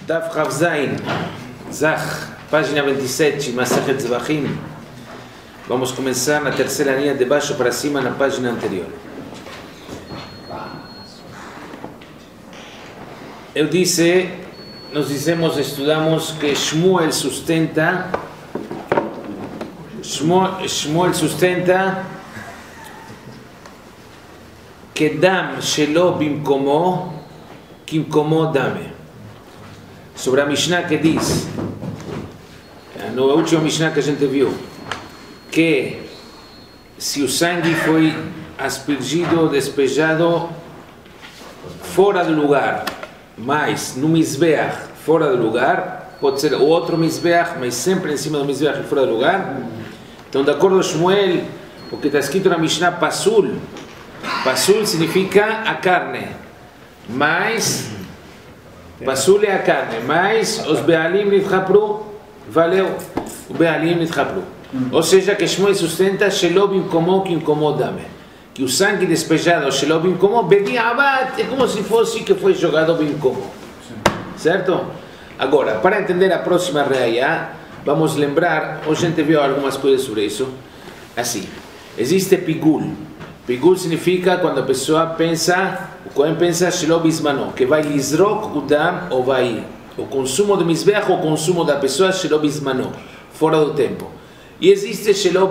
Daf Havzain, Zach, página 27, Masachet Zvachim. Vamos começar na terceira linha de baixo para cima na página anterior. Eu disse, nós dizemos, estudamos que Shmuel sustenta que dam shelo bimkomo kimkomo dame. Sobre a Mishnah que diz, no último Mishnah que a gente viu, que se o sangue foi aspergido, despejado fora do lugar, mas no Mizbeach fora do lugar, pode ser o outro Mizbeach, mas sempre em cima do Mizbeach fora do lugar. Então, de acordo com Shmuel, o que está escrito na Mishnah, Pasul significa a carne, mas Pasul é a carne, mas os Bealim nitchapru, valeu, o Bealim nitchapru. Ou seja, que Shmuel sustenta Shelo bimkomo kimkomo dame, que o sangue despejado Shelo bimkomo bediabat é como se fosse que foi jogado bimkomo, certo? Agora, para entender a próxima reaya, vamos lembrar, hoje a gente viu algumas coisas sobre isso, assim, existe pigul. Pigul significa quando a pessoa pensa, o Kohen pensa Shelo bismano, que vai lizrok o dam ou vai o consumo do mizbeach ou o consumo da pessoa Shelo bismano, fora do tempo. E existe Shelo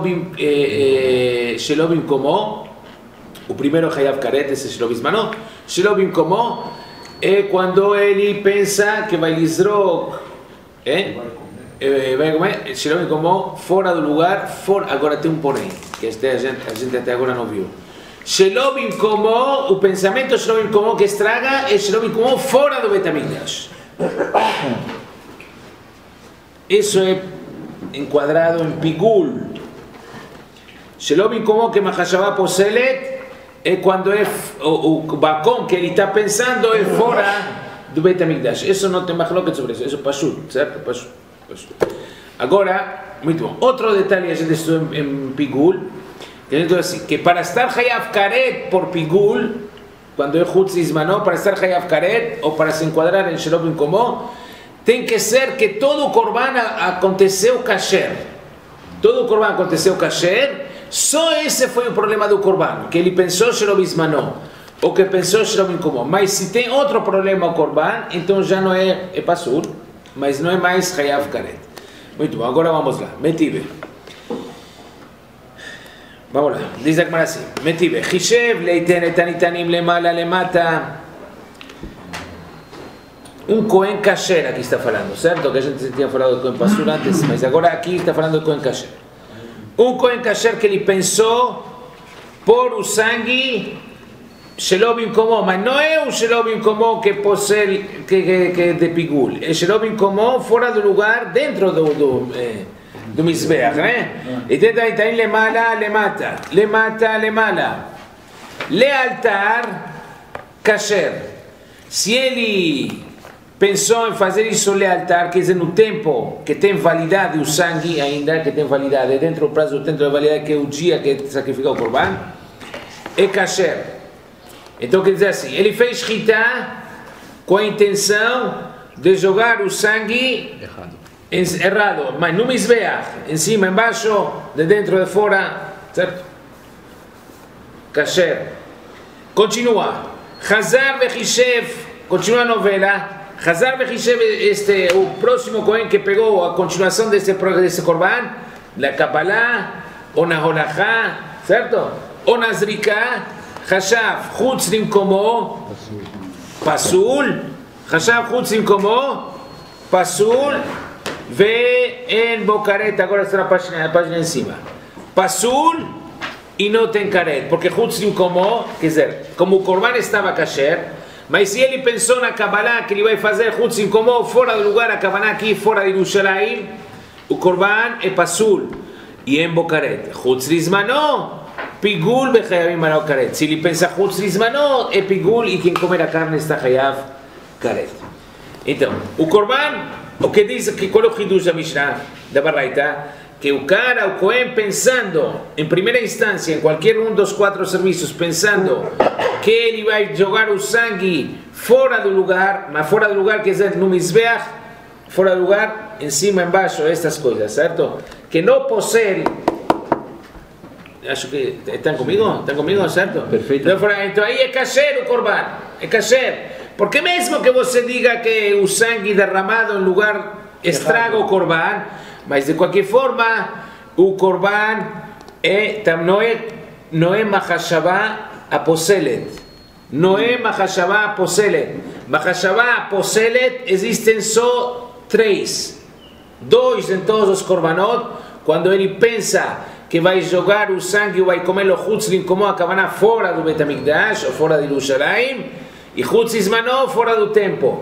bimkomo, o primeiro Hayav Karet, esse Shelo bismano. Shelo bimkomo é quando ele pensa que vai lizrok, vai comer Shelo bimkomo fora do lugar, agora tem um porém, que a gente até agora não viu. Shelo bimkomo, o pensamento Shelo bimkomo que estraga é Shelo bimkomo fora do Beit HaMikdash. Isso é enquadrado em pigul. Shelo bimkomo que Mahashavá poselet é quando é o bacon que ele está pensando é fora do Beit HaMikdash. Isso não tem machloket sobre isso, isso é pashut, certo? Pashut. Agora, muito bom. Outro detalhe a gente estudou em pigul, que a gente diz assim, que para estar Hayav Karet por pigul, quando é Chutz Zmano, para estar Hayav Karet, ou para se enquadrar em Shelo bimkomo, tem que ser que todo o korban aconteceu kasher. Todo o korban aconteceu kasher, só esse foi o problema do korban, que ele pensou Shelo bismano, ou que pensou Shelo bimkomo. Mas se tem outro problema o korban, então já não é pasul, mas não é mais Hayav Karet. Muito bom, agora vamos lá. Metive. Vamos lá, diz a Gemara assim. Metive. Hishev leiten etanitanim lemala lemata. Um Kohen Kasher aqui está falando, certo? Que a gente tinha falado do Kohen Pasul antes, mas agora aqui está falando do Kohen Kasher. Um Kohen Kasher que ele pensou por o sangue Shelo bimkomo, mas não é o Shelo bimkomo que possui que de pigul, é Shelo bimkomo fora do lugar, dentro do Mizbeach, né? E tenta ir lemala, lemala, lealtar kasher. Se ele pensou em fazer isso lealtar, quer dizer, no tempo que tem validade o sangue ainda, que tem validade, dentro do prazo do tempo de validade, que é o dia que sacrifica o korban, é kasher. Então quer dizer assim, ele fez shchita com a intenção de jogar o sangue errado, mas no Mizbeach, em cima, embaixo, de dentro, de fora, certo? Kasher. Continua. Hazar vechishev, continua a novela. Hazar vechishev, o próximo Kohen que pegou a continuação desse korban, la Kabbalah, ou na Holachá, certo? Ou na Zrika, Hashav chutz bimkomo pasul, Hashav chutz bimkomo pasul, ve'en bo karet. Agora está na página em cima. Pasul e não tem karet, porque chutz bimkomo, quer dizer, como o korban estava kasher, mas se ele pensou na Kabbalah que ele vai fazer chutz bimkomo fora do lugar, a Kabbalah aqui fora de Yerushalayim, o korban é pasul e en bo karet. Chutz zmano pigul bechayavim al karet. Se ele pensa chutz zmano é pigul e quem comer a carne está chayav karet. Então, o korban, o que diz que qual é o hidush da Mishnah da Baraita, que o cara, o Kohen, pensando em primeira instância em qualquer um dos quatro serviços, pensando que ele vai jogar o sangue fora do lugar, mas fora do lugar quer dizer no Mizbeach, fora do lugar, em cima, embaixo, estas coisas, certo? Que no posee, acho que estão comigo, certo? Perfeito. Então aí é kasher o korban, é kasher. Porque mesmo que você diga que o sangue derramado em lugar estraga o korban, mas de qualquer forma, o korban não é machashavá aposelet. Não é machashavá aposelet. Machashavá aposelet existem só 3. 2 em todos os korbanot, quando ele pensa que vai jogar o sangue ou vai comer o chutzlin como a cabana fora do Betamikdash ou fora de Jerusalém, e chutzizmanó fora do tempo.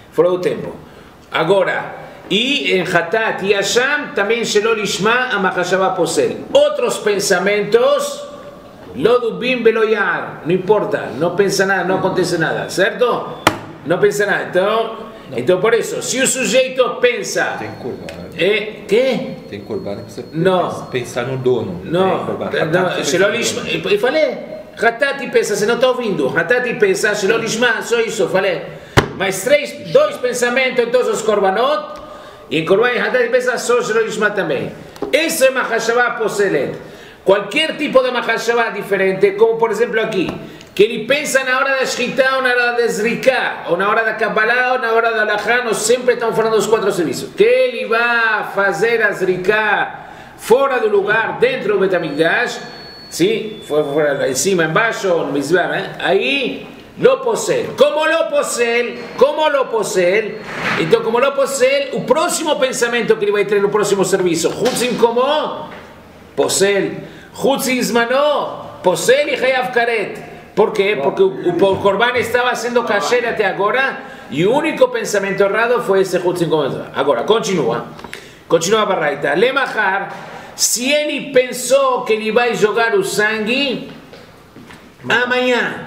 Agora, e em Hatat e Hasham também shelo lishma a machashavá posel. Outros pensamentos, lo dubim velo yar, não importa, não pensa nada, não acontece nada, certo? Não pensa nada. Então por isso, se o sujeito pensa... Tem korban. Que? Tem korban que você não. Pensar no dono. Não, shelo lishma, eu falei... Hatat e pensa, você não está ouvindo. Hatat e pensa, shelo lishma, só isso, falei. Mas 2 pensamentos em todos os korbanot, e em korban e hatat e pensa, só shelo lishma também. Isso é machashavá poselet. Qualquer tipo de machashavá diferente, como por exemplo aqui, que ele pensa na hora da shchita, ou na hora da zrika, ou na hora da kabbalah, ou na hora da halachá, nós sempre estamos falando dos 4 serviços. Que ele vai fazer a zrika fora do lugar, dentro do Betamikdash, sim, fuera, em cima, embaixo, no Mizbeach, aí lo posee. Como lo posee, então como lo posee, o próximo pensamento que ele vai ter no próximo serviço, chutzim como posee, chutzim zmanó, posee e hayav karet. ¿Por quê? Porque o korban estava sendo kasher até agora e o único pensamento errado foi esse chutzim como. Agora, continua a barraita. Lemachar, se ele pensou que ele vai jogar o sangue amanhã,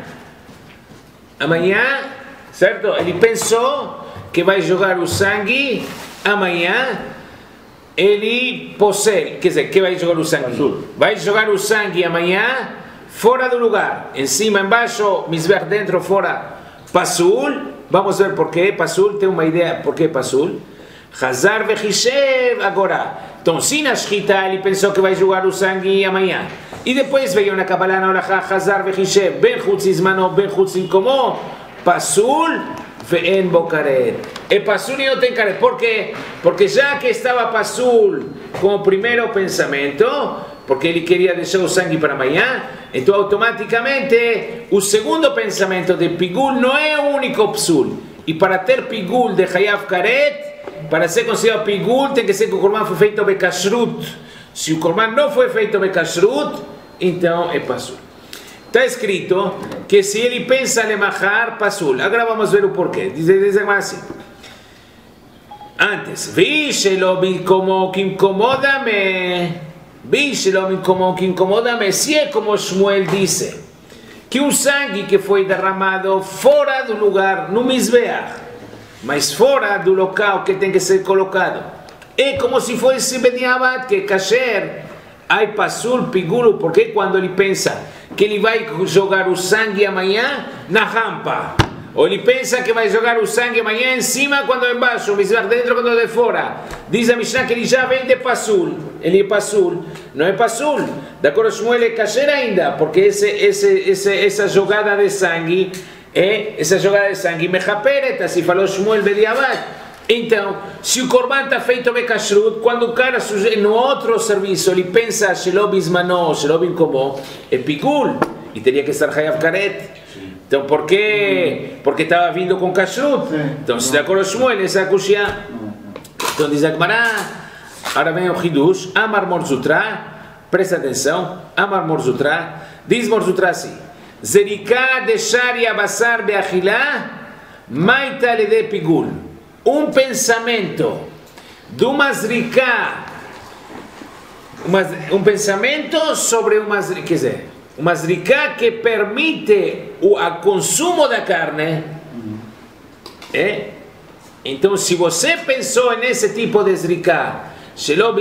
certo? Ele pensou que vai jogar o sangue amanhã, ele possui, quer dizer, que vai jogar o sangue? Vai jogar o sangue amanhã, fora do lugar, em cima, embaixo, Mizbeach dentro, fora, pasul. Vamos ver por quê, pasul, tem uma ideia por que pasul. Hazar vechishev, agora. Então, se na shchita ele pensou que vai jogar o sangue amanhã, e depois veio na Kabbalah na Orachá, Hazar vechishev, ben chutzizmano, ben chutzim como, pasul, ve'en bo karet. E pasul e não tem karet. ¿Por quê? Porque já que estava pasul como primeiro pensamento, porque ele queria deixar o sangue para amanhã, então automaticamente o segundo pensamento de pigul não é o único psul. E para ter pigul de hayav karet, para ser considerado pigul, tem que ser que o korban foi feito bekashrut. Se o korban não foi feito bekashrut, então é pasul. Está escrito que se ele pensa lemachar, pasul. Agora vamos ver o porquê. Diz assim. Antes, víshelo como que incomoda-me. Se é como Shmuel disse, que o sangue que foi derramado fora do lugar, no Mizbeach, mas fora do local que tem que ser colocado, é como se fosse Bediabat, que kasher, ai pasul, pigulo, porque quando ele pensa que ele vai jogar o sangue amanhã na rampa, ou ele pensa que vai jogar o sangue amanhã em cima, quando é embaixo, o Mizbeach dentro, quando é de fora, diz a Mishnah que ele já vem de pasul, ele é pasul, não é pasul, de acordo com Shmuel é kasher ainda, porque essa jogada de sangue, mechapereta, se falou Shmuel Bediabat. Então, se o korban está feito bekashrut, quando o cara no outro serviço ele pensa shelo bismano, shelo binkomo, é pigul, e teria que estar hayav karet. Então, por quê? Porque estava vindo com kashrut. Então, se de acordo com Shmuel, essa é a kushia. Então, diz a Gemara, agora vem o Hidush, Amar Morzutra, presta atenção, Amar Morzutra, diz Morzutra assim, Zerika de Sharia Basar Beachilá, Maita Lede Pigul. Pensamento de uma zrika, pensamento sobre uma zrika, quer dizer, uma zrika que permite o consumo da carne. Então, se você pensou nesse tipo de zrika, shelo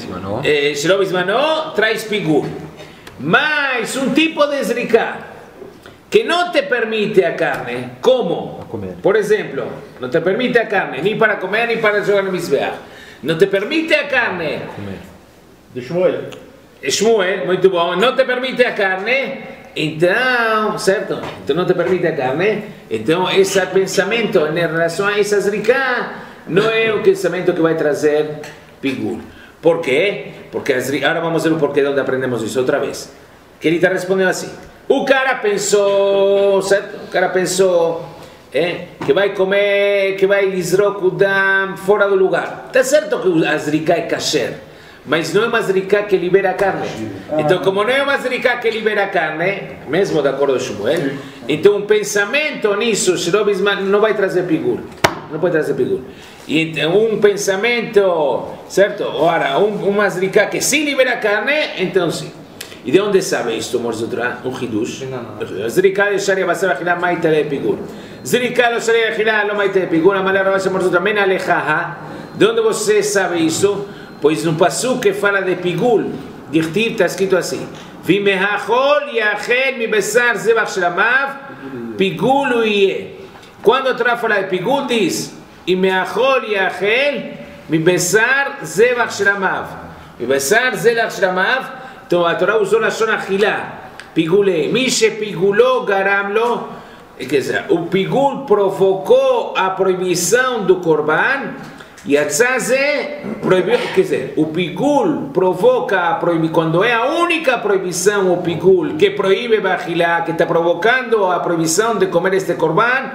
bismano, traz pigul. Mas tipo de zrika que no te permite a carne, ¿cómo? A comer. Por ejemplo, no te permite a carne, ni para comer ni para jogar el Mizbeach. No te permite a carne. Comer. De Shmuel. Shmuel, muito bom, não te permite a carne, então, certo? Então não te permite a carne, então esse pensamento em relação a essa zrika não é o pensamento que vai trazer pigul. Por quê? Porque agora vamos ver o porquê de onde aprendemos isso outra vez. Que ele está respondendo assim. O cara pensou, certo? O cara pensou que vai comer, que vai lizrok o dam fora do lugar. Está certo que a zrika é kasher, mas não é uma zrika que libera a carne. Então, como não é uma zrika que libera a carne, mesmo de acordo com Shmuel, então um pensamento nisso, não vai trazer pigul. Não pode trazer pigul. E um pensamento, certo? Ora, uma zrika que sim libera a carne, então sim. E de onde sabe isto, Morzotra? Um hidush. Zrika de Sharia Basar Achila Maitele Pigul. Zrika de Sharia Achila Lo Maitele Pigul. Amalé Rabasha Morzotra. Men Alejaha. De onde você sabe isso? Pois no pasuk que fala de pigul, Dichtiv, está escrito assim: Vimehachol yachel mi besar zebach shlamav pigul uye. Quando a Torá fala de pigul, diz: Imehachol yachel mi besar zebach shlamav. Mi besar zebach shlamav. Então a Torá usou na Shon Achilá. Pigule. Mi shepiguló garamlo. Quer dizer, o pigul provocou a proibição do korban. E a tzaze proibiu, quer dizer, o pigul provoca a proibição, quando é a única proibição, o pigul, que proíbe bachilá, que está provocando a proibição de comer este korban,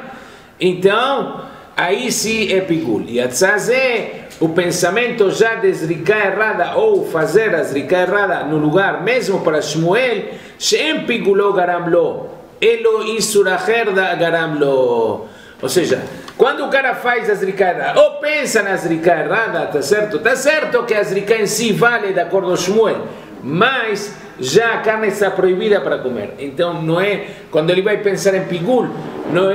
então, aí sim é pigul. E a tzaze, o pensamento já de zrika errada, ou fazer a zrika errada no lugar, mesmo para Shmuel, she'em piguló garamlo, elo isuracher da garamlo. Ou seja, quando o cara faz a zrika errada, ou pensa na zrika errada, está certo? Está certo que a zrika em si vale de acordo com Shmuel, mas já a carne está proibida para comer. Então não é, quando ele vai pensar em pigul, não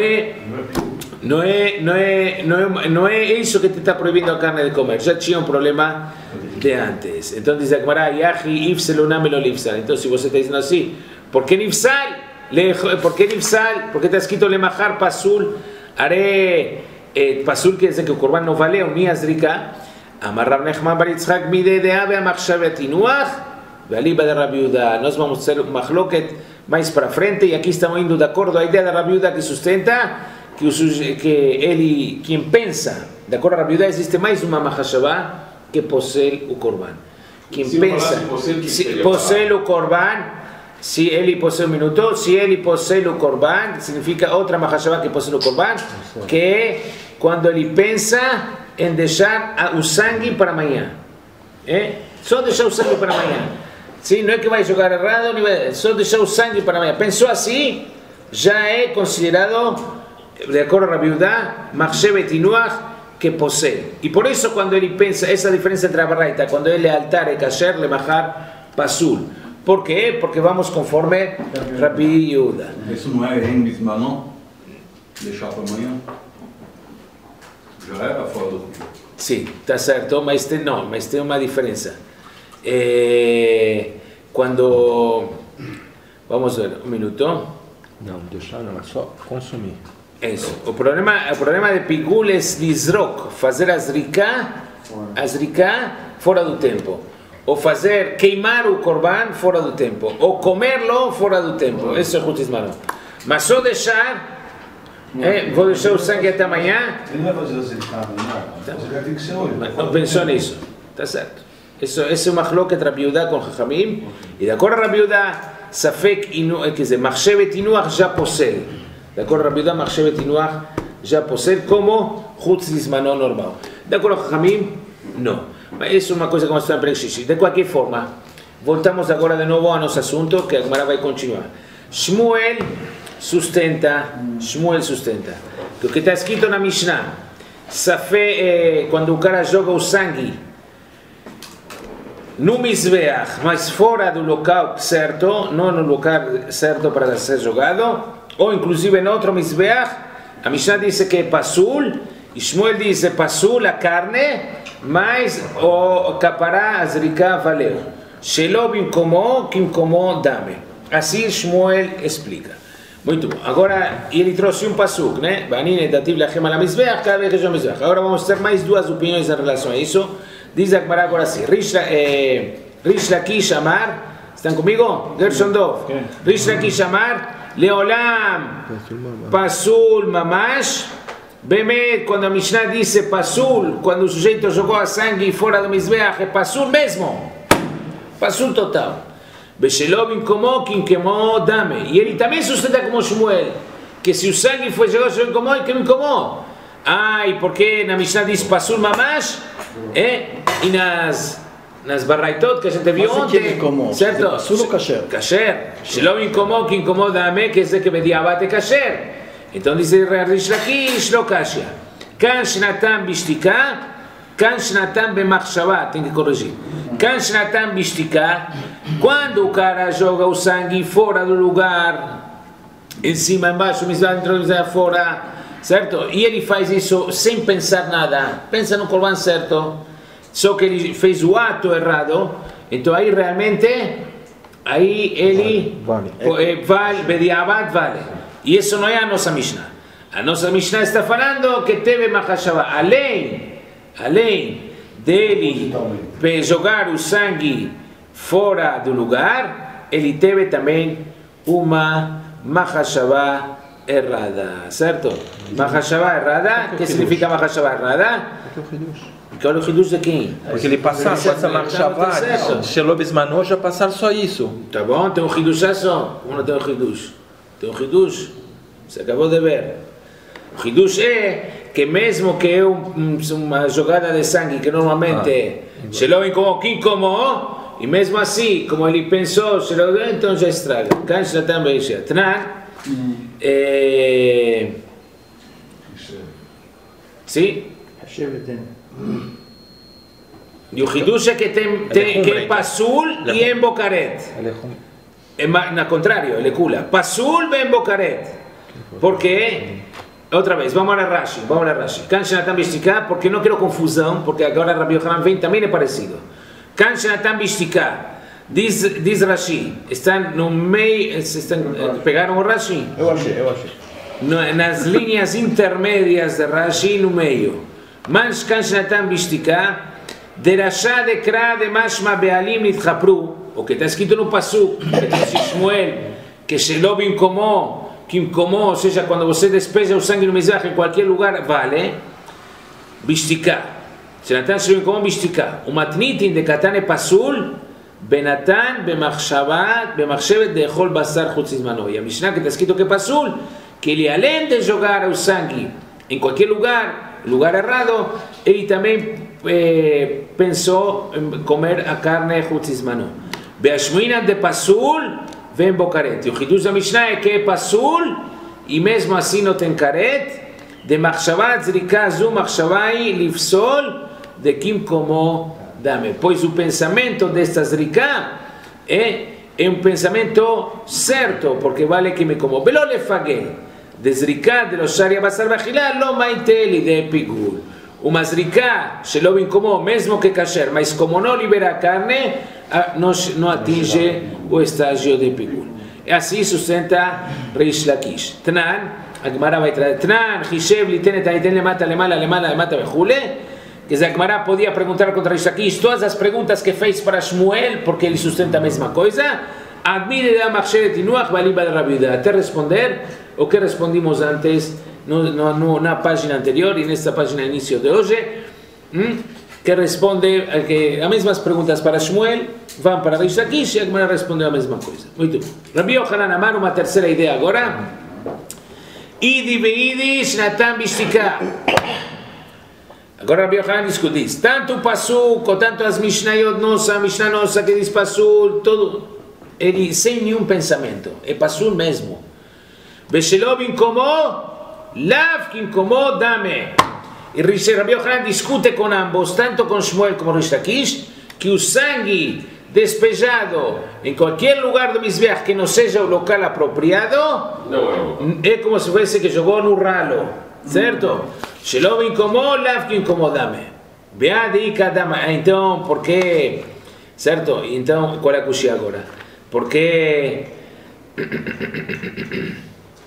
é isso que te está proibindo a carne de comer. Já tinha um problema de antes. Então diz a Gemara, Yahi ifselunam elo lifsal. Então se você está dizendo assim, ¿por qué nifsal? ¿Por qué nifsal? Porque está escrito lemachar pasul. Haré pasul, quiere decir que el korban no vale, ni azrika. Amar Rav Nechman bar Yitzchak mide de ave a machshavet inuach, vealiba de Rabbi Yehuda. Nós vamos hacer un machloket mais para frente, y aquí estamos indo de acordo a ideia de Rabbi Yehuda que sustenta que ele, quem pensa, de acordo a Rabbi Yehuda, existe mais uma machshavá que possui o korban. Quem pensa, possui o korban. Si ele possui un minuto, si ele possui o korban, significa outra mahashavá que possui o korban, que é quando ele pensa em deixar o sangue para amanhã. Só deixar o sangue para amanhã. Sim, não é que vai jogar errado, só deixar o sangue para amanhã. Pensou assim, já é considerado, de acordo a Rabbi Yehuda, machshevet inuach, que possui. E por isso, quando ele pensa, essa diferença entre a baraita, quando ele é altar e kasher, le machar pasul. ¿Por qué? Porque vamos conforme Rabbi Yehuda. Isso não é em Bismanon? Deixar para amanhã? Já era fora do tempo. Sim, está certo, mas tem uma diferença. Quando... Vamos ver, um minuto. Não, deixar não, é só consumir. Isso. O problema de pigul é lizrok, fazer a zrika fora do tempo. Ou fazer, queimar o korban fora do tempo, ou comerlo fora do tempo. Isso é o Hutzismano. Mas só deixar, vou deixar o sangue até amanhã. Ele não vai fazer assim, amanhã. Tem que ser hoje. Não pensou nisso. Está certo. Esse é uma machloket Rabbi Yehuda com Chachamim. E de acordo a Rabbi Yehuda, Safek Inuach, quer dizer, Machshevet Inuach já possui. De acordo a Rabbi Yehuda, Machshevet Inuach já possui como Hutzismano normal. De acordo a Chachamim, não. Mas isso é uma coisa que vamos falar para Xixi. De qualquer forma, voltamos agora de novo ao nosso assunto, que a Gemara vai continuar. Shmuel sustenta que o que está escrito na Mishnah, quando o cara joga o sangue no Mizbeach, mas fora do local certo, não no local certo para ser jogado, ou inclusive em outro Mizbeach, a Mishnah diz que é pasul, e Shmuel diz que é pasul a carne, mas o capará a zrika valeu. Shelo bimkomo kimkomo dame. Assim Shmuel explica. Muito bom. Agora ele trouxe pasuk, né? Banine dativ lachem ala mizbeach, cada vez que eu mizbeach. Agora vamos ter mais duas opiniões em relação a isso. Diz a Gemara agora assim: Rish Lakish Amar, estão comigo? Gershon Dov. Rish Lakish Amar, Leolam Pasul Mamash. Bemet, quando a Mishnah disse Pasul, quando o sujeito jogou a sangue fora do mizbeach, é Pasul mesmo. Pasul total. Beshelov incomó, quem queimou, dame. E ele também sustenta como Shmuel, que se o sangue foi jogado, incomó, e que me incomó. E porque na Mishnah diz Pasul Mamash, e nas Barraitot que a gente viu ontem, certo? Pasul ou kasher? Kasher. Shelov incomó, quem incomó, dame, que é que bediabat é kasher. Então diz Rish Lakish, lo kashya. Kan shnatan bishtika, kan shnatan bemachshava, tem que corrigir. Kan shnatan bishtika, quando o cara joga o sangue fora do lugar, em cima, embaixo, dentro, fora, certo? E ele faz isso sem pensar nada, pensa no corban certo, só que ele fez o ato errado, então aí realmente, aí ele vale, bediabat vale. E isso não é a nossa Mishnah. A nossa Mishnah está falando que teve machashava, além dele jogar o sangue fora do lugar, ele teve também uma machashava errada, certo? Machashava errada, o que significa machashava errada? Que é o hidush de quem? Porque ele passar com essa machashava, Shelob Zmano, já passar só isso. Tá bom, tem hidushaço? Como não tem hidush? Tem hidush, você acabou de ver. O hidush é que mesmo que é uma jogada de sangue que normalmente Shelob como quem como, e mesmo assim, como ele pensou, então já estraga. Cancha também já. Tnan. Sim? E o hidush é que tem que é pasul e embocaret. Na contrário, ele cula. Pasul ben bocaret. Porque, outra vez, vamos a Rashi. Cancha Natan Bishtika, porque não quero confusão, porque agora Rabbi Yochanan vem também é parecido. Cancha Natan Bishtika, diz Rashi, estão no meio, pegaram o Rashi? Eu achei. Nas linhas intermédias de Rashi, no meio. Mas Cancha Natan Bishtika, Derashá de Kra de Mashma Bealim Nitchapru, o que está escrito no Pasuk, que trouxe Shmuel, que Shelob incomó, que incomó, ou seja, quando você despeja o sangue no mizbeach em qualquer lugar, vale, Bishtika. Shenatan Shelob incomó Bishtika. O matnitin de Katan e Pasul, Benatan, Bemachshevet de Echol Basar Chutzizmano. E a Mishnah que está escrito que é Pasul, que ele além de jogar o sangue em qualquer lugar errado, ele também pensou em comer a carne Chutzizmano. Beashmuina de Pasul, vem bocaret. O hidush da Mishnah é que é Pasul, e mesmo assim não tem caret, de Machshavat Zrika Zu Machshavai Lifsol, de Kim Komo Dame. Pois o pensamento desta Zrika é um pensamento certo, porque vale que me como. Velo lefagel, de Zrika de los Sharia Basar Bachilá, lo maiteli de Pigul. Uma Zrika, Shelob incomó, mesmo que kasher, mas como não libera a carne, não atinge o estágio de Pigul. E assim sustenta Rish Lakish. Tnan, a Gemara vai trazer, Tnan, Hishev, Litenet, Aiten, Lemata, Bechule, que a Gemara podia perguntar contra Rish Lakish todas as perguntas que fez para Shmuel, porque ele sustenta a mesma coisa. Admire da Machshevet Inuach, Baliba de Rabiuda, até responder o que respondimos antes na página anterior e nesta página início de hoje, que responde que as mesmas perguntas para Shmuel vão para Rish Lakish e a Gemara respondeu a mesma coisa. Muito bom. Rabbi Yochanan Amar, uma terceira ideia agora. Idi beidi Natan Bishtika. Agora Rabbi Yochanan discute tanto o Pasuk, ou tanto as Mishnayot nossa, a Mishnah nossa que diz Pasul, todo, ele sem nenhum pensamento, é Pasul mesmo. Beshelov incomó, Lav que incomó, dame. E Rabbi Yochanan discute com ambos, tanto com Shmuel como Rish Lakish, que o sangue despejado em qualquer lugar do mizbeach que não seja o local apropriado, é como se fosse que jogou no ralo, certo? Shelob incomó, Lav que incomodame. Beadi kadama. Então, por que? Certo? Então, qual é a cuxia agora? Porque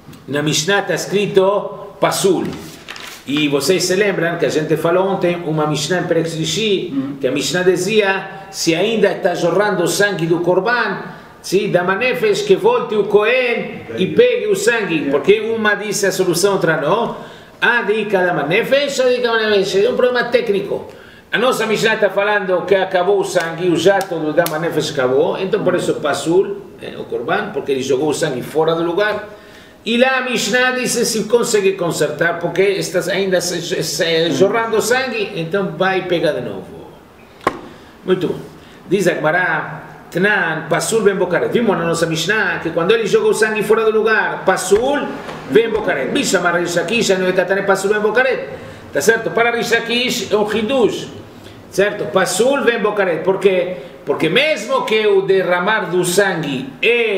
Na Mishnah está escrito Pasul. E vocês se lembram que a gente falou ontem uma Mishnah em Perek Shlishi, que a Mishnah dizia, se ainda está jorrando o sangue do Corban, sim, da Manefesh, que volte o Cohen e pegue o sangue, porque uma disse a solução, outra não. A dica da Manefesh, a dica da Manefesh, é um problema técnico. A nossa Mishnah está falando que acabou o sangue, o jato do Dama Nefesh acabou, então por isso Pasul, o Corban, porque ele jogou o sangue fora do lugar. E lá a Mishnah diz se consegue consertar, porque estás ainda jorrando sangue, então vai pegar de novo. Muito bom. Diz a Gemara, Tnan, Pasul ben Bocaret. Vimos na nossa Mishnah que quando ele jogou o sangue fora do lugar, Pasul ben Bocaret. Bisha Mara Rishakish, não está tendo Pasul ben Bocaret. Tá certo? Para Rishakish é um hidush. Certo? Pasul ben Bocaret. Por quê? Porque mesmo que o derramar do sangue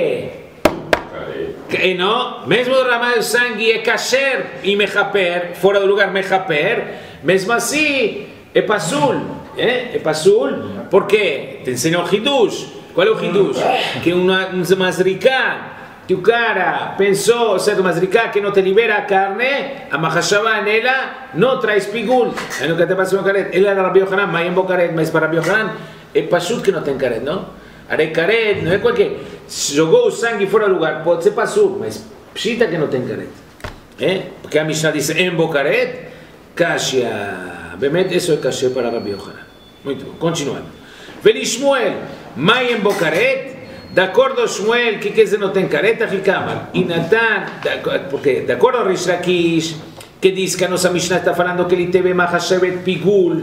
não, mesmo derramar do sangue é kasher e mechaper, fora do lugar mechaper, mesmo assim é pasul, é pasul, porque te ensina o hidush. Qual é o hidush? Que uma mazrika, que o cara pensou, certo, mazrika que não te libera a carne, a mahashavá nela não traz pigul. É no que te passa com caret. Ele era Rabbi Yochanan, mas em Bocaret, mas para Rabbi Yochanan é pashut que não tem caret, não? Arei caret, não é qualquer. Jogou o sangue fora do lugar, pode ser pasul, mas pshita que não tem caret. Porque a Mishnah diz em Bocaret, kasha. Bemet, isso é kasha para Rabbi Yochanan. Muito bom, continuando. Veli Shmuel, mai em Bocaret, de acordo a Shmuel, que quer dizer não tem caret, Rikamar. E Natan, porque de acordo a Rish Lakish, que diz que a nossa Mishnah está falando que ele teve mahashevet pigul.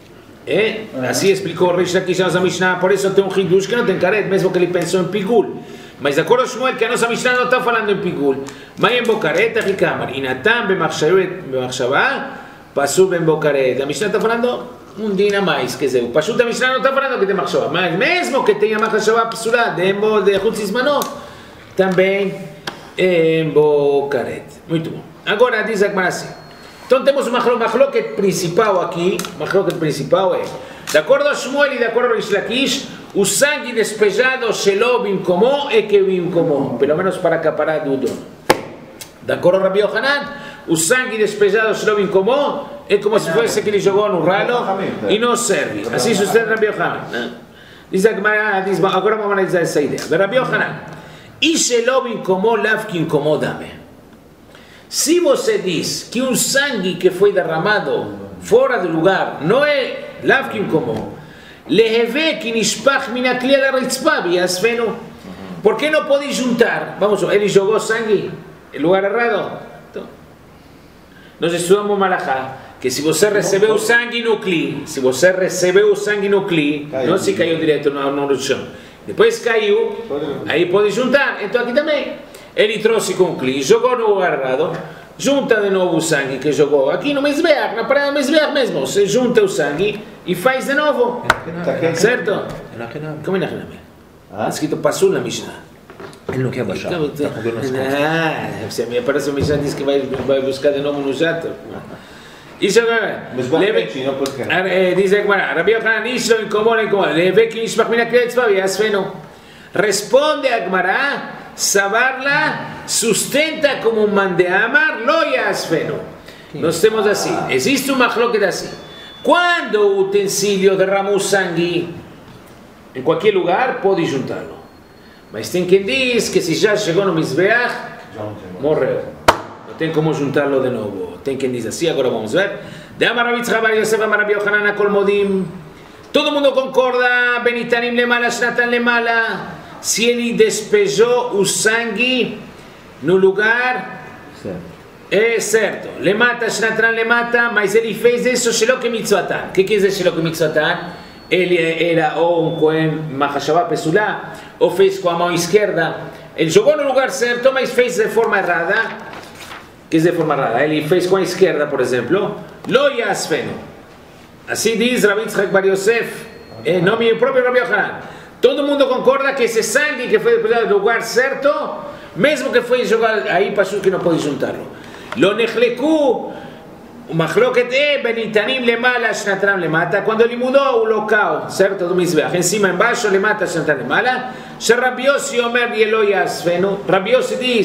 Assim explicou Rish Lakish a nossa Mishnah, por isso tem um hidush que não tem caret, mesmo que ele pensou em pigul. Mas de acordo a Shmuel, que a nossa Mishnah não está falando em pigul. Mai em Bocaret, Rikamar. E Natan, bemachshavá, passou bem Bocaret. A Mishnah está falando um din a mais, quer dizer, o Pashut da Mishnah não está falando que tem machshavá, mas mesmo que tenha machshavá psurá, de Hutzismanó, também em Bocaret. Muito bom. Agora diz a Gemara assim. Então temos uma machloket principal aqui, machloket principal é, de acordo a Shmuel e de acordo a Rish Lakish, o sangue despejado shelo bimkomó é que bimkomó, pelo menos para acaparar do dono. De acordo a Rabbi Yochanan, o sangue despejado shelo bimkomó é como se fosse que ele jogou no ralo e não serve. Assim sustenta Rabbi Yochanan. Diz a Gemara, agora vamos analisar essa ideia. Rabbi Yochanan, e shelo bimkomó lav que incomodame. Se você diz que um sangue que foi derramado fora do lugar não é lavkim comum, leheve nishpach min hakli al haritzpah v'yasfenu, por que não pode juntar? Vamos, ele jogou sangue em lugar errado. Então, nós estudamos malachá que se você recebeu sangue no cli, não se caiu direto no chão, depois caiu, aí pode juntar. Então aqui também. Ele trouxe com o cli, jogou no lugar errado, junta de novo o sangue que jogou aqui no Mizbeach, na parada do Mizbeach mesmo. Você junta o sangue e faz de novo. Certo? Como é Nachname? Está escrito Pasul na Mishnah. Ele não quer baixar. Se a minha parece a Mishnah diz que vai buscar de novo no jato. Isso agora. Diz a Gemara, Rabbi Yochanan, isso não incomoda. Leve que nishpach min hakli al haritzpah v'yasfenu. Responde a Gemara, Sabarla sustenta como um mandeamar, lo yasfenu. Nós temos assim, existe uma machloket assim. Quando o utensílio derramou sangue em qualquer lugar, pode juntá-lo. Mas tem quem diz que se já chegou no Mizbeach, morreu. Não tem como juntá-lo de novo. Tem quem diz assim, agora vamos ver. De Amar Rabbi Yitzchak bar Yosef, Amar Rabbi Yochanan Akol Modim. Todo mundo concorda, Benitanim lemala, Shnatan lemala. Se ele despejou o sangue no lugar, é certo. Le mata, Shnatran le mata, mas ele fez isso shelo que mitzvatan. O que quer dizer shelo que mitzvatan? Ele era ou um Kohen Mahashavá Pesulá, ou fez com a mão esquerda. Ele jogou no lugar certo, mas fez de forma errada. Quer dizer de forma errada? Ele fez com a esquerda, por exemplo. Lo yasfenu. Assim diz Rabbi Yitzchak bar Yosef, em nome do próprio Rabbi Yochanan. Todo mundo concorda que esse sangue que foi despejado no lugar certo, mesmo que foi jogado aí, passou que não pode juntá-lo. Lo nechleku, o machloket benitanim lemala, shnatram lemata, quando ele mudou o local, certo, do Mizbeach, em cima, embaixo, lemata, shnatram lemala, Rabbi Yossi omer yelo yasfenu, Rabbi Yossi diz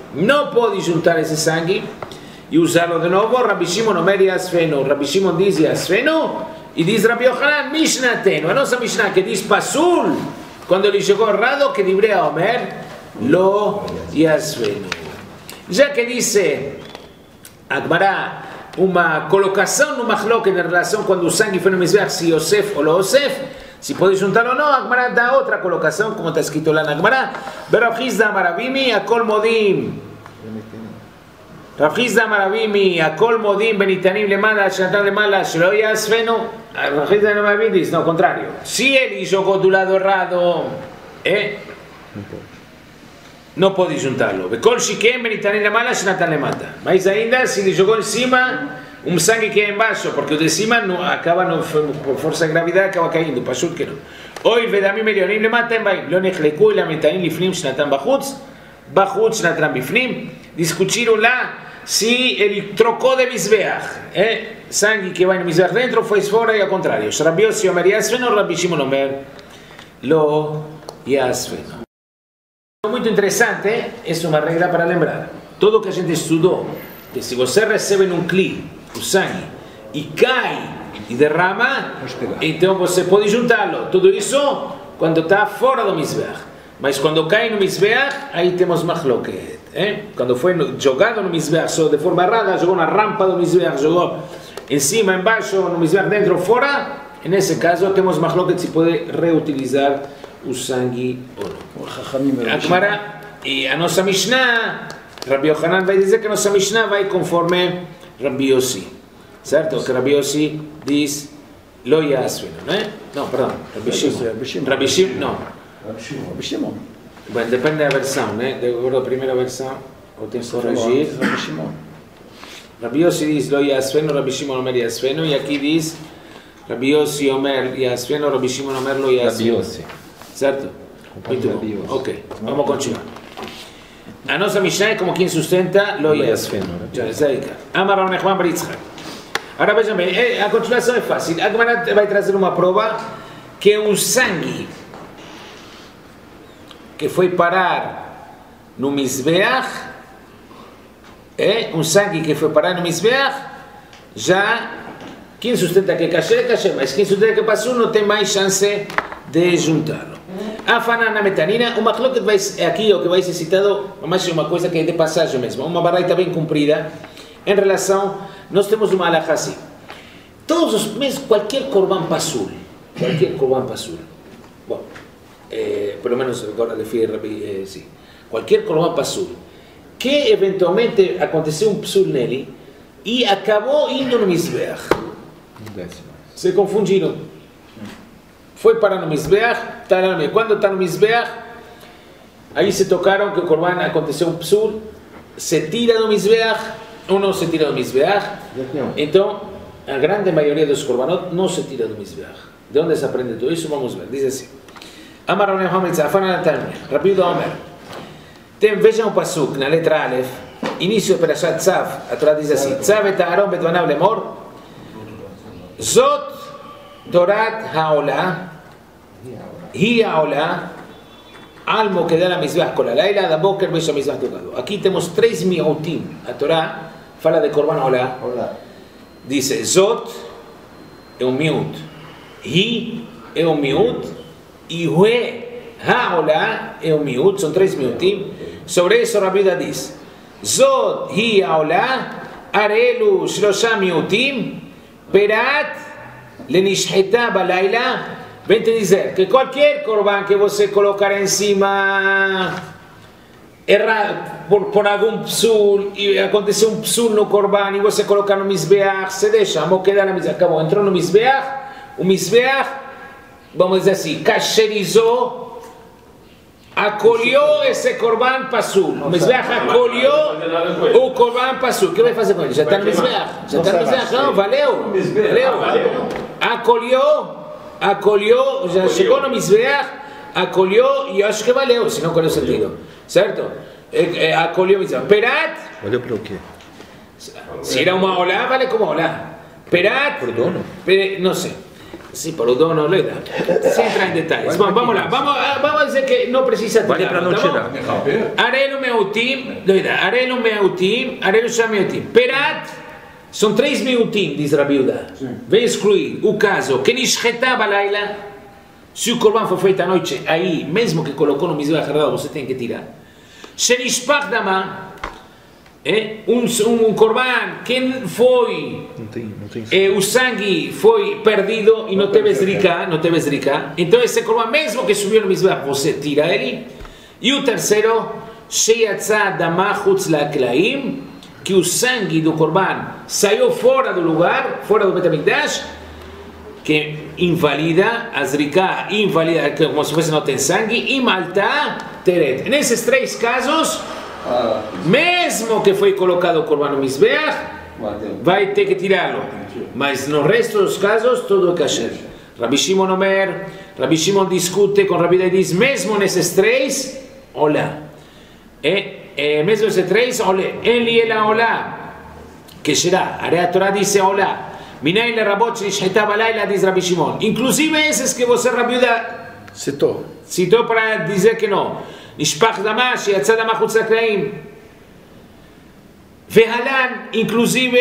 não pode juntar esse sangue e usá-lo de novo. Rabbi Shimon Omer Yasfenu. Rabbi Shimon diz Yasfenu e diz Rabbi Yochanan Mishnatenu. A nossa Mishnah que diz Pasul, quando ele chegou errado, que livre a Omer Lo Yasfenu. Já que disse Agmará uma colocação no Machlok em relação quando o sangue foi no Mizbeach, se Yosef ou Lo Yosef, se pode juntar ou não, Agmará dá outra colocação, como está escrito lá na Agmará. Rav Chizda Amar Avimi, Akol Modim. Rav Chizda Amar Avimi, Akol Modim, Benitanim Lemala, Shanatan Lemala, Shelo Yasfenu. Rav Chizda Amar Avimi diz, não, contrário. Se ele jogou do lado errado, não pode juntá-lo. Bekol Shikem, Benitanim Lemala, Shanatan Lemata. Mas ainda, se ele jogou em cima, sangue que é embaixo, porque o de cima não, acaba, por força de gravidade, acaba caindo. Pashut que não. Oi, Vedamim Elionim Lematem Baim. Lo Nechleku, Lamentanim Lifnim, Shnatan Bachutz, Bachutz, Shnatan Bifnim. Discutiram lá se ele trocou de Mizbeach. Sangue que vai no Mizbeach dentro foi fora e ao contrário. Rabbi Yossi Omer Yasfenu, Rabbi Shimon Omer Lo Yasfenu. Muito interessante, é uma regra para lembrar. Tudo que a gente estudou, que se você recebe num cli o sangue e cai e derrama, então você pode juntá-lo. Tudo isso quando está fora do Mizbeach. Mas quando cai no Mizbeach, aí temos Machloket. Quando foi jogado no Mizbeach só de forma errada, jogou na rampa do Mizbeach, jogou em cima, embaixo, no Mizbeach, dentro ou fora, nesse caso temos Machloket se pode reutilizar o sangue ou não. Agora, e a nossa Mishnah, Rabbi Yochanan vai dizer que a nossa Mishnah vai conforme Rabbi Yossi, certo? Que Rabbi Yossi diz Lo Yasfenu, não é? Não, perdão, Rabbi Shimon. Rabbi Shimon, não. Rabbi Shimon. Bem, depende da versão, né? Da primeira versão, eu tenho que corrigir. Rabbi Yossi diz Lo Yasfenu, Rabbi Shimon Omer Yasfenu, e aqui diz Rabbi Yossi Omer Yasfenu, Rabbi Shimon Omer Lo Yasfenu. Certo? Muito bom. Ok, vamos continuar. A nossa Mishnah é como quem sustenta Lo Yasfenu. Amar Rav Nechman bar Yitzchak. Agora vejam bem, a continuação é fácil. A Gemara vai trazer uma prova que um sangue que foi parar no Mizbeach, um sangue que foi parar no Mizbeach, já quem sustenta que é kasher, mas quem sustenta que passou não tem mais chance de juntá-lo. Afanan na metanina, uma cloque é aqui o que vai ser citado, mas é uma coisa que é de passagem mesmo, uma baraita bem comprida, em relação, nós temos uma alahá assim, todos os meses, qualquer korban pasul, bom, pelo menos agora define sim, qualquer korban pasul, que eventualmente aconteceu um psul nele, e acabou indo no Mizbeach, se confundiram, foi para no Mizbeach, quando está no Mizbeach, aí se tocaram que o korban aconteceu um psul, se tira do Mizbeach ou não se tira do Mizbeach. Então, a grande maioria dos korbanot não se tira do Mizbeach. De onde se aprende tudo isso? Vamos ver. Diz assim: Amar Rav Nechman bar Yitzchak, Rabbi Yehuda Omer. Vejam o pasuk na letra Aleph, início de Perashat Tzav. A Torá diz assim: Tzav et Aaron bet banav lemor, Zot Torat haolah, hi haolah, al moked la mizbeach kol halayla, da boker veja mizbeach tocado. Aqui temos 3 miutim. A Torá fala de korban haolah. Dice Zot é um miut, hi é um miut, e Hue haolah é um miut. São 3 miutim. Sobre isso Rabbi Yehuda diz Zot hi haolah, arelu shlosha miutim, perat lenishheta balayla. Vem te dizer que qualquer korban que você colocar em cima por algum psul, e aconteceu um psul no korban e você colocar no Mizbeach, se deixa, vamos quedar na Mizbeach, acabou, entrou no Mizbeach, o Mizbeach, vamos dizer assim, kasherizou, acolheu esse korban pasul, o Mizbeach acolheu o korban pasul, o que vai fazer com ele? Já está no Mizbeach, não, valeu, acolheu, já chegou no Mizbeach, acolheu e acho que valeu, senão qual é o sentido, certo? Acolheu o Mizbeach. Perat, valeu pelo quê? Se era uma olá, vale como olá. Perat, por dono? Não sei. Sí, pero no le da. Se entra en detalles. Vamos a decir que no precisa tirar. Arelu meutim, arelu shameutim. Perat, son 3 meutim, diz Rabiuda. Vem excluir o caso que nishchetá balaila, se o corban foi feito à noite, aí, mesmo que colocou no mizbeach errado, você tem que tirar. Shenishpach dama, corban que foi o sangue foi perdido e não teve zrika, então esse corban mesmo que subiu no mizbeach você tira ele. E o terceiro, sheyatza dama chutz la'klaim, que o sangue do corban saiu fora do lugar, fora do Beit HaMikdash, que invalida a zrika, invalida como se fosse não tem sangue, e malta teret. Nesses 3 casos, mesmo que foi colocado o corban no mizbeach, vai ter que tirá-lo. Mas no resto dos casos, tudo é kasher. Rabbi Shimon Omer, Rabbi Shimon discute com Rabbi e diz, mesmo nesses 3, olá. Mesmo nesses 3, olá. En li ela olá. Que será? A Torá diz olá. Minay le rabot shenishcheta balayla, diz Rabbi Shimon. Inclusive esses que você, Rabiuda, citou para dizer que não. Nishpach dama, sheyatza dama chutz la'klaim. Vehalan, inclusive,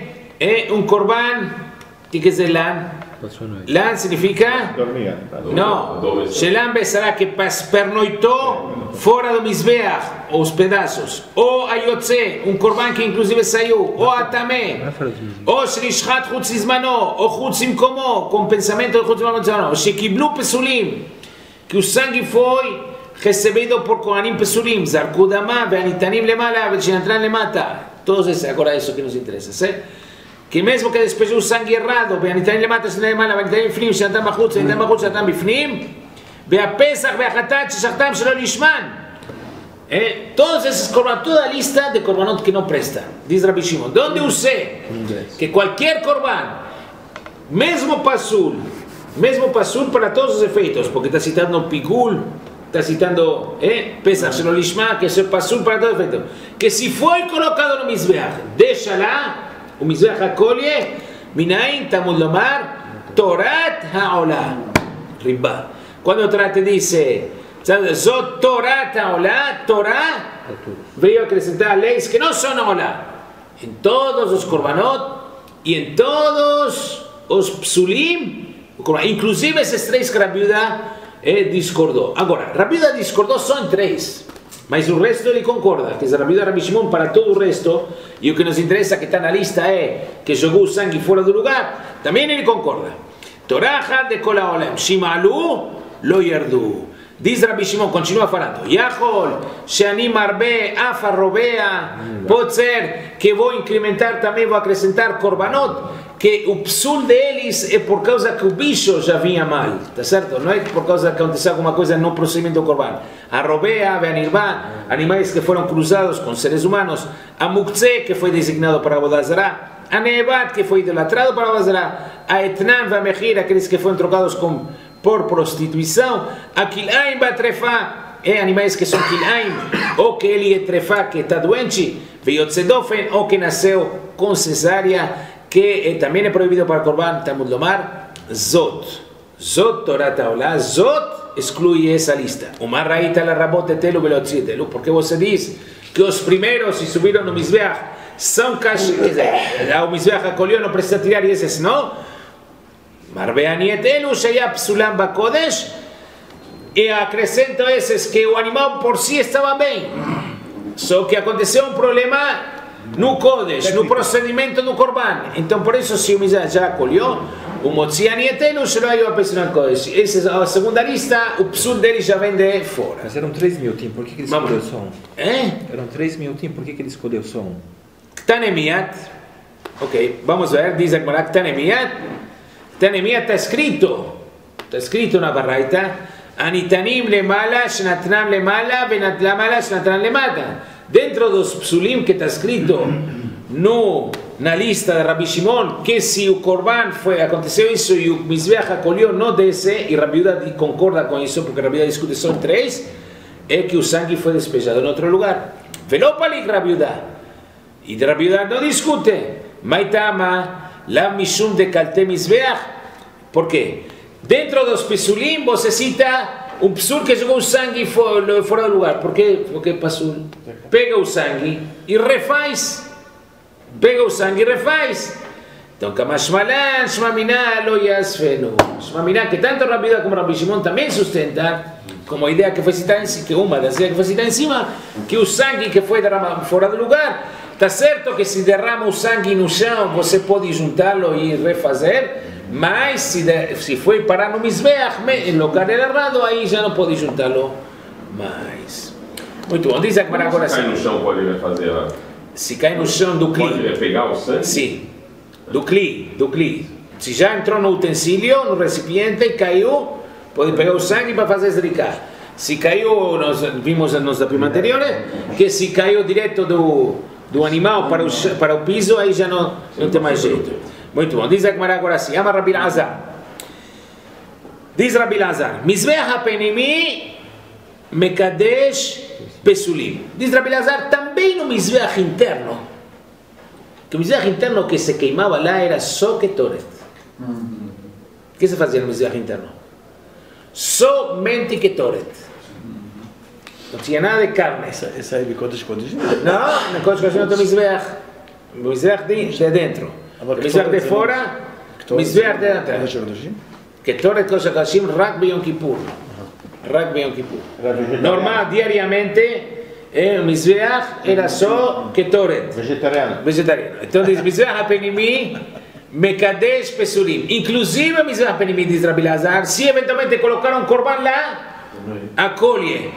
corban, que quer dizer lan? Lan significa? Dormia. Não. Shelan besará que pernoitou fora do mizbeach, os pedaços. Ou ayotze, corban que inclusive saiu. Ou atamé. Ou shenishchat chutz zmano. Ou chutz imkomo, com pensamento de chutz zmano. Shekiblu pesulim, que o sangue foi recebido por Kohanim pesulim. Zarku dama, ve'anitanim lemala, ve'shenatran lemata. Todos esses, agora isso que nos interessa, certo? Que mesmo que despejou o sangue errado, ve'anitanim lemata, ve'shenatran lemala, ve'anitanim bifnim, shenatran bachutz, ve'anitanim bachutz, shenatran bifnim, ve'apesach, ve'achatat, sheshachtam, shelo lishman. Todos esses corban, toda a lista de corbanot que não presta, diz Rabbi Shimon. De onde eu sei que qualquer corban, mesmo pasul para todos os efeitos, porque está citando no Pigul, está citando Pesach Shelo Lishma, que é pasul para todo efeito, que se foi colocado no mizbeach, deixa lá, o mizbeach acolhe, minayin tamud lomar, Torat ha'olah, riba. Quando a Torá te diz, Zot Torat ha'olah, Torá veio acrescentar leis que não são olah, em todos os korbanot e em todos os psulim, inclusive esses 3 que Rabiuda discordou. Agora, Rabiuda discordou só em 3, mas o resto ele concorda, que é Rabiuda Rabbi Shimon para todo o resto, e o que nos interessa que está na lista que jogou o sangue fora do lugar, também ele concorda. Torah de kol ha'olam, shimalu lo yardu. Diz Rabbi Shimon, continua falando, Yachol, she'ani marbe, afa robea, pode ser que vou incrementar também, vou acrescentar korbanot, que o psul deles é por causa que o bicho já vinha mal, tá certo? Não é por causa que aconteceu alguma coisa no procedimento do korban. A robea, a nirvá, animais que foram cruzados com seres humanos, a muktzeh, que foi designado para Avodah Zarah, a nebat, que foi idolatrado para Avodah Zarah, a etnan, a mechir, aqueles que foram trocados por prostituição, a kilaim, a trefá, animais que são kilaim, ou que ele é trefá, que está doente, veiyotzedofen, ou que nasceu com cesárea, que também é proibido para Korban, Tamud Lomar, Zot. Zot Torat ha'olah, Zot exclui essa lista. Umar raita la rabot etelu velotzietelu, porque você diz que os primeiros se subiram no mizbeach são kasher, quer dizer, o mizbeach acolheu, não precisa tirar, e esses não. Marbeani etelu, sheya psulam bakodesh, e acrescento esses que o animal por si estava bem, só que aconteceu um problema no Kodesh, no procedimento do Korban. Então, por isso, se o Mizbeach já acolheu, o Motziani etenu, se não há a pessoa no Kodesh. Essa é a segunda lista, o psul dele já vem de fora. Mas eram 3 miutim, por que ele escolheu só um? Eram 3 miutim, por que ele escolheu só um? Ktanemiat, ok, vamos ver, diz a Gemara, Ktanemiat está escrito na Baraita, Anitanim lemala, Shnatnam lemala, Benatlamala, Shnatnam lemata. Dentro dos psulim que está escrito na lista de Rabbi Shimon, que se o Korban aconteceu isso e o Mizbeach acolheu, não desce, e Rabiuda concorda com isso, porque Rabiuda discute só em 3, é que o sangue foi despejado em outro lugar. Velopalik Rabiuda. E Rabiuda não discute. Maitama, la mishum de kalte Mizbeach, ¿Por qué? Dentro dos pesulim você cita um psul que jogou o sangue fora do lugar. Por quê? Porque pasul pega o sangue e refaz. Pega o sangue e refaz. Então, Kamashmalan, Shmaminá, lo yasfenu. Shmaminá, que tanto Rabbi Yehuda como Rabbi Shimon também sustentam, como a ideia que foi citada em cima, que uma das ideias que foi citada em cima, que o sangue que foi derramado fora do lugar, está certo que se derrama o sangue no chão, você pode juntá-lo e refazer, mas se foi parar no Mizbeach, no lugar errado, aí já não pode juntá-lo mais. Muito bom, diz a Gemara agora assim. Se cai no chão, pode refazer lá? Se cai no chão do cli. Pode pegar o sangue? Sim, do cli. Se já entrou no utensílio, no recipiente, caiu, pode pegar o sangue para fazer zrikah. Se caiu, nós vimos nos dapim anteriores, que se caiu direto do animal para o piso, aí já não tem mais jeito. Muito bom, diz a Gemara agora assim, ama Rabbi Elazar. Diz Rabbi Elazar, Mizbeach HaPenimi Mekadesh Pesulim. Diz Rabbi Elazar, também no Mizbeach interno, que o Mizbeach interno que se queimava lá era só Ketoret. O que se fazia no Mizbeach interno? Somente Ketoret. Não tinha nada de carne. Essa aí de Kodesh Kodeshim? Não, na Kodesh Kodeshim não tem Mizbeach. O Mizbeach de dentro. O Mizbeach de fora, o Mizbeach de dentro. Kodesh Kodeshim? Ketoret Kodesh Kodeshim, Rak Beyom Kippur. Rak Beyom Kippur. Normal, diariamente, o Mizbeach era só Ketoret. Vegetariano. Então diz, Mizbeach HaPenimi Mekadesh Pesulim. Inclusive, Mizbeach HaPenimi, diz Rabbi Elazar, se eventualmente colocar um korban lá, acolhe.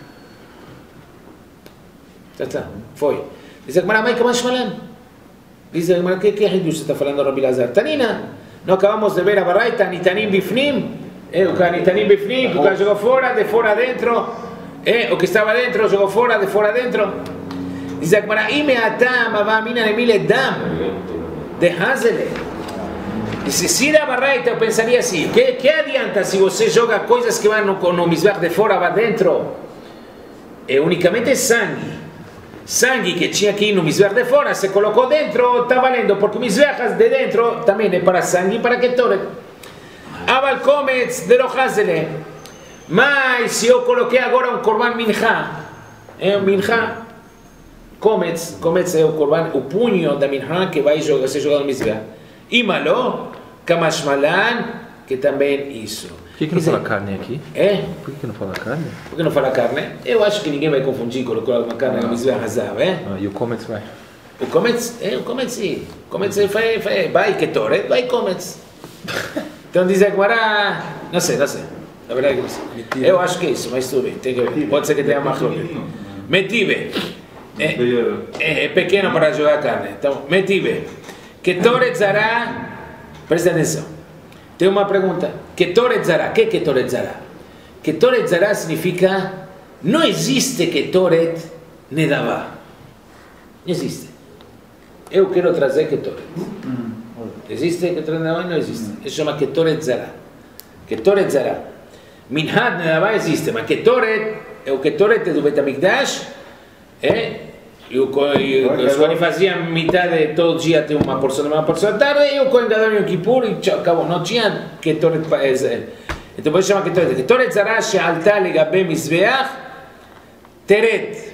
Já está, foi. Diz a Gemara, mas que mais falam? Diz a Gemara, que é Hidush está falando Rabbi Elazar? Tanina, não acabamos de ver a Baraita, Nitanim Bifnim, o que Nitanim Bifnim, que o cara jogou fora, de fora dentro, o que estava dentro jogou fora, de fora dentro. Diz a Gemara, Ime atam, avamina nemile dam, de Hazele. E se ir a Baraita, eu pensaria assim, que adianta se você joga coisas que vão no Mizbeach de fora, vai dentro? É unicamente sangue. Sangue que tinha aqui no Mizbeach de fora, se colocou dentro, está valendo, porque o Mizbeach de dentro também é para sangue e para Ketoret. Aval Kometz de lo Hazele. Mas se eu coloquei agora um Korban Mincha, um Mincha, Kometz é o Korban, o punho da Mincha que vai ser jogado no Mizbeach. Imalo, Kamashmalan, que também isso. Por que não fala carne aqui? É? Por que não fala carne? Por que não fala carne? Eu acho que ninguém vai confundir colocar alguma carne no Mizbeach Hazav, é? E o Kometz vai? O Kometz, o Kometz sim. O Kometz vai Ketoret, vai Kometz. Então diz a Gemara, não sei. Na verdade que não sei. Eu acho que é isso, mas tudo bem. Tem que ver. Pode ser que tenha mais problema. Metive. É pequeno para jogar carne. Então, Metive. Ketoret Zará, presta atenção. Tem uma pergunta. Ketoret Zará. O que é Ketoret Zará? Ketoret Zará significa não existe Ketoret Nedavá. Não existe. Eu quero trazer Ketoret. Existe Ketoret Nedavá? Não existe. Isso chama Ketoret Zará. Ketoret Zará. Minhad Nedavá existe, mas Ketoret é o Ketoret do Bet HaMikdash. E os Kohen faziam metade todo dia, tem uma porção de manhã, uma porção da tarde, e o Kohen Gadol em Kippur, e acabou, não tinha Ketoret para Israel. Então por isso chama Ketoret. Ketoret Zará she'alta legabe Mizbeach teret.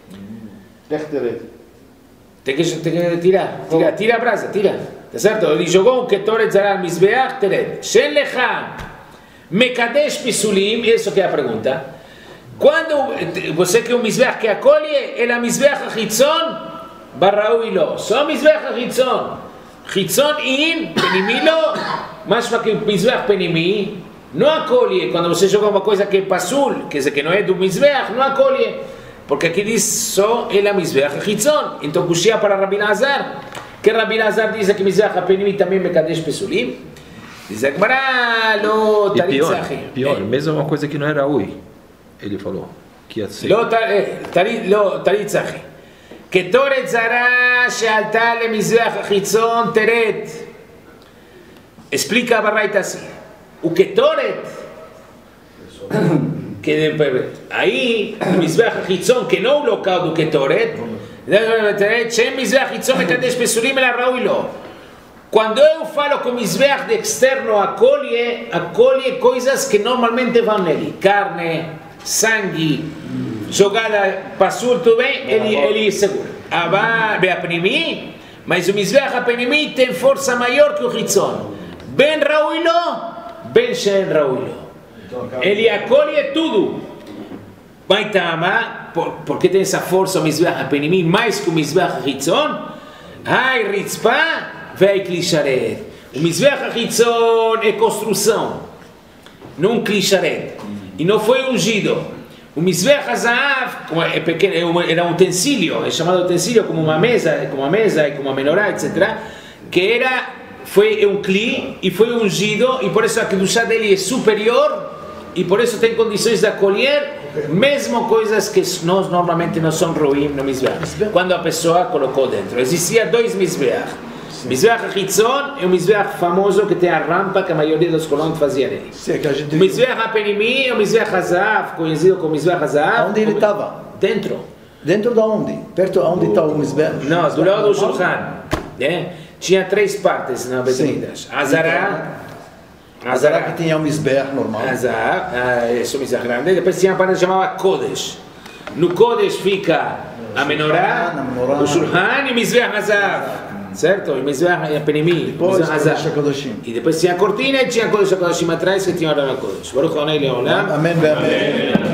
Tem que tira a brasa, tira. Tá certo? Ele jogou um Ketoret Zará Mizbeach teret. Shen lecha mekadesh pisulim, isso que é a pergunta. Quando você quer um Mizbeach que acolhe, é a Mizbeach HaChitzon, barraui lo. Só Mizbeach HaChitzon. Chitzon in, penimi lo, mas para que o Mizbeach penimi não acolhe. Quando você joga uma coisa que é pasul, quer dizer que não é do Mizbeach, não acolhe. Porque aqui diz só é a Mizbeach HaChitzon. Então, Kushia para Rabbi Elazar, que Rabbi Elazar diz que Mizbeach HaPenimi também mekadesh pesulim. Diz a Gemara, lo taritzachi. Pior, mesmo uma coisa que não era ui. Ele falou que ia ser. Lo taritzachi. Ketoret Zará she'alta le Mizbeach HaChitzon teret. Explica a Baraita assim. O Ketoret, que aí o Mizbeach HaChitzon, que não é o local do Ketoret, Shem Mizbeach HaChitzon mekadesh pesulim ela raui lo. Quando eu falo que o Mizbeach de externo acolhe coisas que normalmente vão nele. Carne, sangue, jogada passou tudo bem, ele segura. Beapnimi, mas o Mizbeach apnimi tem força maior que o Hitzon. Ben Rauilo, Ben Shen Rauilo. Ele acolhe tudo. Vai tamar, porque tem essa força o Mizbeach apnimi mais que o Mizbeach Hitzon? Ai, Ritzpah. Vai clicharet. O Mizbeach Hitzon é construção, não clicharet. E não foi ungido. O Mizbeach Hazav é pequeno, era um utensílio, é chamado utensílio como uma mesa e como uma menorá, etc. Que foi um cli e foi ungido, e por isso a kedushá dele é superior, e por isso tem condições de acolher, mesmo coisas que nós normalmente não são ruim no Mizbeach. Quando a pessoa colocou dentro. Existia dois Mizbeach. Mizbeach Hitzon é um Mizbeach famoso que tem a rampa que a maioria dos colonos fazia nele. O Mizbeach Apenimi é o Mizbeach Hazav, conhecido como Mizbeach Hazav. Onde ele estava? Dentro. Dentro de onde? Perto de onde está o Mizbeach? Não, do lado do Shulchan. Tinha três partes na Betridas. Azará que tinha o Mizbeach normal. Esse é o Mizbeach grande. Depois tinha a parte que chamava Kodesh. No Kodesh fica a menorá, o Shulchan e o Mizbeach Hazav. Certo? E Mizbeach Apenimi, Mizbeach Hazav. E depois tinha a cortina e tinha Kodesh HaKodashim atrás que tinha a Arona Kodesh. Baruch Adonai Leolam. Amém.